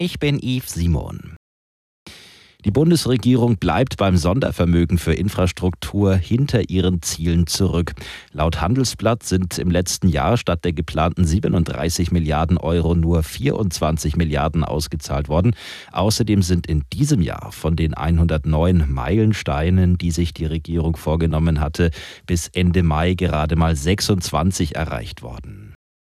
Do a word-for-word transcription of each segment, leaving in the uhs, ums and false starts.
Ich bin Yves Simon. Die Bundesregierung bleibt beim Sondervermögen für Infrastruktur hinter ihren Zielen zurück. Laut Handelsblatt sind im letzten Jahr statt der geplanten siebenunddreißig Milliarden Euro nur vierundzwanzig Milliarden ausgezahlt worden. Außerdem sind in diesem Jahr von den hundertneun Meilensteinen, die sich die Regierung vorgenommen hatte, bis Ende Mai gerade mal sechsundzwanzig erreicht worden.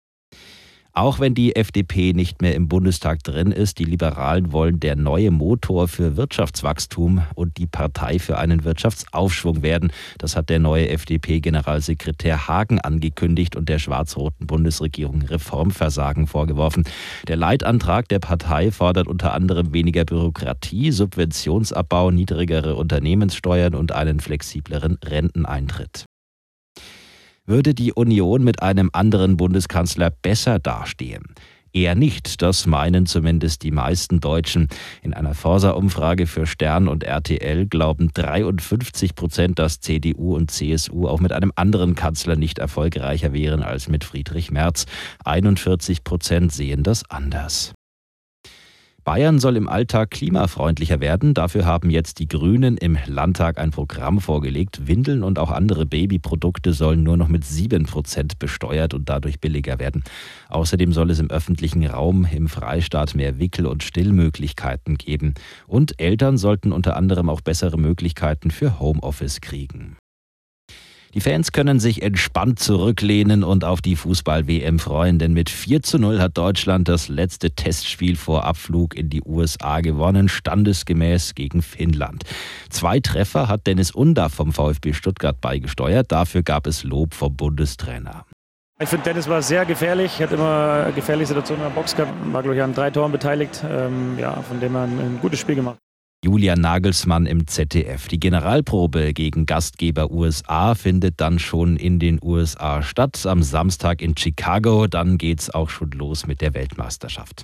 Auch wenn die F D P nicht mehr im Bundestag drin ist, die Liberalen wollen der neue Motor für Wirtschaftswachstum und die Partei für einen Wirtschaftsaufschwung werden. Das hat der neue F D P-Generalsekretär Hagen angekündigt und der schwarz-roten Bundesregierung Reformversagen vorgeworfen. Der Leitantrag der Partei fordert unter anderem weniger Bürokratie, Subventionsabbau, niedrigere Unternehmenssteuern und einen flexibleren Renteneintritt. Würde die Union mit einem anderen Bundeskanzler besser dastehen? Eher nicht, das meinen zumindest die meisten Deutschen. In einer Forsa-Umfrage für Stern und R T L glauben dreiundfünfzig Prozent, dass C D U und C S U auch mit einem anderen Kanzler nicht erfolgreicher wären als mit Friedrich Merz. einundvierzig Prozent sehen das anders. Bayern soll im Alltag klimafreundlicher werden. Dafür haben jetzt die Grünen im Landtag ein Programm vorgelegt. Windeln und auch andere Babyprodukte sollen nur noch mit sieben Prozent besteuert und dadurch billiger werden. Außerdem soll es im öffentlichen Raum im Freistaat mehr Wickel- und Stillmöglichkeiten geben. Und Eltern sollten unter anderem auch bessere Möglichkeiten für Homeoffice kriegen. Die Fans können sich entspannt zurücklehnen und auf die Fußball-W M freuen, denn mit vier zu null hat Deutschland das letzte Testspiel vor Abflug in die U S A gewonnen, standesgemäß gegen Finnland. Zwei Treffer hat Dennis Undaff vom VfB Stuttgart beigesteuert, dafür gab es Lob vom Bundestrainer. Ich finde, Dennis war sehr gefährlich, hat immer gefährliche Situationen in der Box gehabt, war glaube ich an drei Toren beteiligt, ähm, ja, von dem er ein, ein gutes Spiel gemacht. Julian Nagelsmann im Z D F. Die Generalprobe gegen Gastgeber U S A findet dann schon in den U S A statt. Am Samstag in Chicago. Dann geht's auch schon los mit der Weltmeisterschaft.